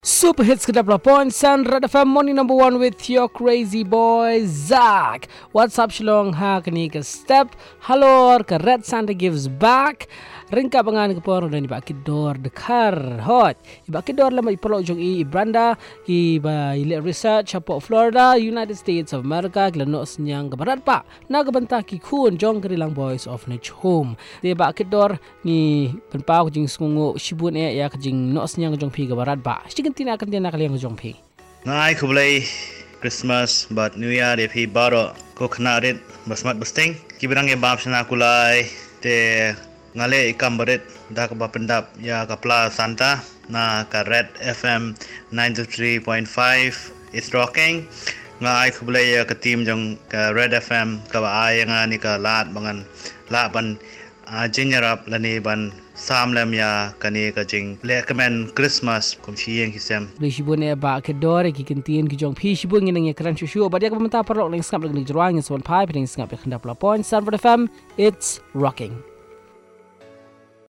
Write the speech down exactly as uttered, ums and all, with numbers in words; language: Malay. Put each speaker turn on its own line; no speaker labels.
Super hits ke double point Sun Red F M morning number one with your crazy boy Zach. What's up Shillong ha kini ke step halor ke Red Santa gives back. Ringka bangan ke por dan ibak dor dekar hot. Ibak dor lama ipolok jong i Branda i ba ile research apok Florida, United States of America glenok senyang ke barat pa. Na ke bentah ki kun jong ke rilang boys of Nature Home. Dia ibak dor ni penpau jing sungu shibun e ya ke jing nok senyang jong pi ke barat pa. Tina akan dia nak liang jong pi.
Ngai kublai Christmas but New Year dia pi baru ko kena rit basmat busting. Kiberang ye bab sana kulai te ngale ikam berit dah ke bapendap ya kapla Santa na ka Red F M ninety-three point five it's rocking. Ngai kublai ya ke tim jong ka Red F M ka ba ai nga ni ka lat bangan la ban jinjarap lani ban sam lem ya kani ka jing lekamen Christmas kum chieng hisem
le shibun e ba ke dore ki kentin ki jong pi shibun ngin nge kran chu ba dia ka menta parok leng skap leng jrawang in son pai ping skap khanda pla point Sun Red F M it's rocking.